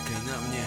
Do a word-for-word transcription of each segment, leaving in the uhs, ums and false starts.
Zaczekaj na mnie.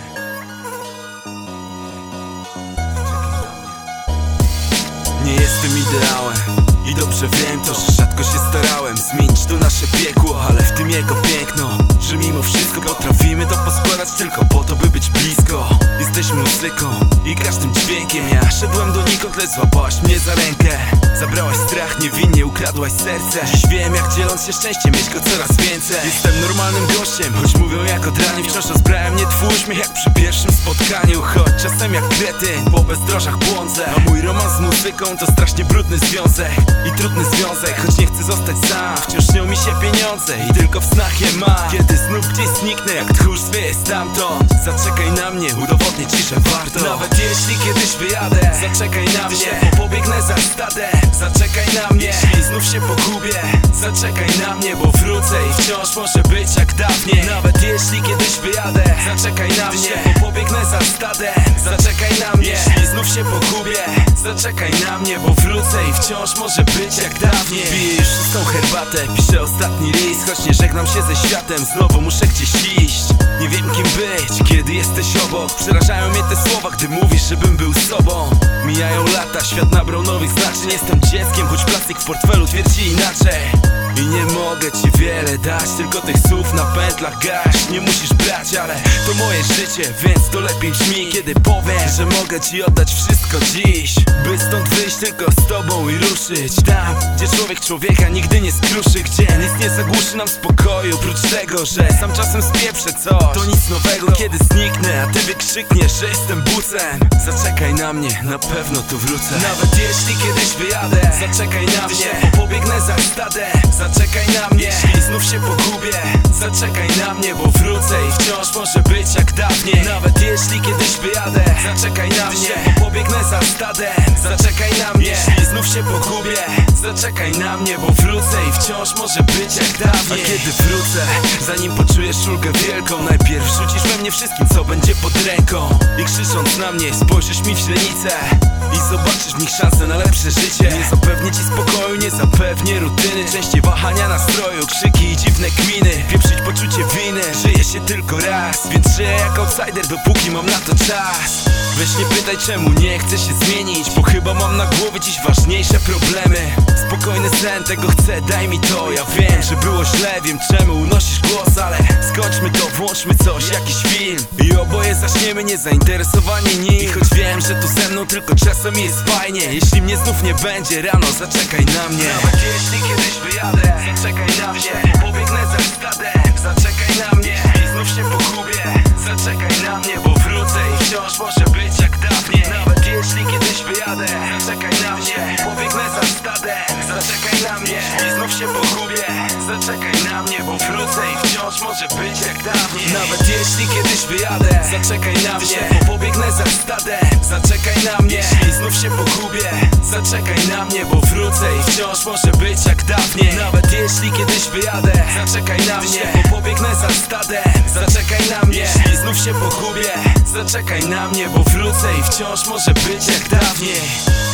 Nie jestem ideałem i dobrze wiem to, że rzadko się starałem zmienić to nasze piekło, ale w tym jego piękno, że mimo wszystko potrafimy to poskładać tylko po to, by być blisko. Jesteśmy muzyką i każdym dźwiękiem. Ja szedłem donikąd, lecz złapałaś mnie za rękę. Zabrałaś strach, niewinnie ukradłaś serce. Dziś wiem, jak dzieląc się szczęściem mieć go coraz więcej. Jestem normalnym gościem, choć mówią jak od rani. Wciąż rozbrałem mnie twój uśmiech jak przy pierwszym spotkaniu. Choć czasem jak kretyn po bezdrożach błądzę. A mój romans z muzyką to strasznie brudny związek i trudny związek. Choć nie chcę zostać sam, wciąż śnią mi się pieniądze i tylko w snach je mam. Kiedy znów gdzieś zniknę, jak tchórz zwieje stamtąd, zaczekaj na mnie, udowodnię ci, że warto. Nawet jeśli kiedyś wyjadę, zaczekaj na mnie, bo pobiegnę za stadem. Zaczekaj na mnie, jeśli znów się pogubię, zaczekaj na mnie, bo wrócę i wciąż może być jak dawniej. Nawet jeśli kiedyś wyjadę, zaczekaj na mnie, bo pobiegnę za stadem. Zaczekaj na mnie, jeśli znów się pogubię, zaczekaj na mnie, bo wrócę i wciąż może być jak dawniej. Piję już szóstą herbatę, piszę ostatni list, choć nie żegnam się ze światem, znowu muszę gdzieś iść. Nie wiem kim być, kiedy jesteś obok. Przerażają mnie te słowa, gdy mówisz, żebym był sobą. Mijają lata, świat nabrał nowych znaczeń. Jestem dzieckiem, choć plastik w portfelu twierdzi inaczej. I nie mogę ci wiele dać, tylko tych słów na pętlach gaś. Nie musisz brać, ale to moje życie, więc to lepiej brzmi, kiedy powiem, że mogę ci oddać wszystko dziś, by stąd wyjść tylko z tobą i ruszyć tam, gdzie człowiek człowieka nigdy nie skruszy, gdzie nic nie zagłuszy nam spokoju. Oprócz tego, że sam czasem spieprzę coś, to nic nowego, kiedy zniknę, a ty wykrzykniesz, że jestem bucem. Zaczekaj na mnie, na pewno tu wrócę. Nawet jeśli kiedyś wyjadę, zaczekaj na mnie, bo pobiegnę za stadem. Zaczekaj na mnie, jeśli znów się pogubię, zaczekaj na mnie, bo wrócę i wciąż może być jak dawniej. Nawet jeśli kiedyś wyjadę, zaczekaj na mnie, bo pobiegnę za stadem. Zaczekaj na mnie, jeśli znów się pogubię, zaczekaj na mnie, bo wrócę i wciąż może być jak dawniej. A kiedy wrócę, zanim poczujesz ulgę wielką, najpierw rzucisz we mnie wszystkim, co będzie pod ręką. I krzycząc na mnie, spojrzysz mi w źrenicę i zobaczysz w nich szansę na lepsze życie. Nie zapewnię ci spokoju, nie zapewnię rutyny, częściej wahania nastroju, krzyki i dziwne kminy. Pieprzyć poczucie winy, żyje się tylko raz, więc żyję jak outsider, dopóki mam na to czas. Weź nie pytaj czemu nie chcę się zmienić, bo chyba mam na głowie dziś ważniejsze problemy. Spokojny sen, tego chcę, daj mi to. Ja wiem, że było źle, wiem czemu unosisz głos, ale skończmy to, włączmy coś, jakiś film i oboje zaczniemy niezainteresowani nim. I choć wiem, że tu ze mną tylko czasem jest fajnie, jeśli mnie znów nie będzie rano, zaczekaj na mnie. Nawet jeśli kiedyś wyjadę, zaczekaj na mnie, pobiegnę za stadem. Zaczekaj na mnie, jeśli znów się pogubię, zaczekaj na mnie, bo wrócę i wciąż może być jak dawniej. Nawet jeśli kiedyś wyjadę, zaczekaj na mnie, pobiegnę za stadem. Zaczekaj na mnie, jeśli znów się pogubię, zaczekaj na mnie, bo wrócę i wciąż może być jak dawniej. Nawet jeśli kiedyś wyjadę, zaczekaj na mnie, bo pobiegnę za stadem. Zaczekaj na mnie, jeśli znów się pogubię, zaczekaj na mnie, bo wrócę i wciąż może być jak dawniej. Nawet jeśli kiedyś wyjadę, zaczekaj na mnie, bo pobiegnę za stadem. Zaczekaj na mnie, jeśli znów się pogubię, zaczekaj na mnie, bo wrócę i wciąż może być jak dawniej.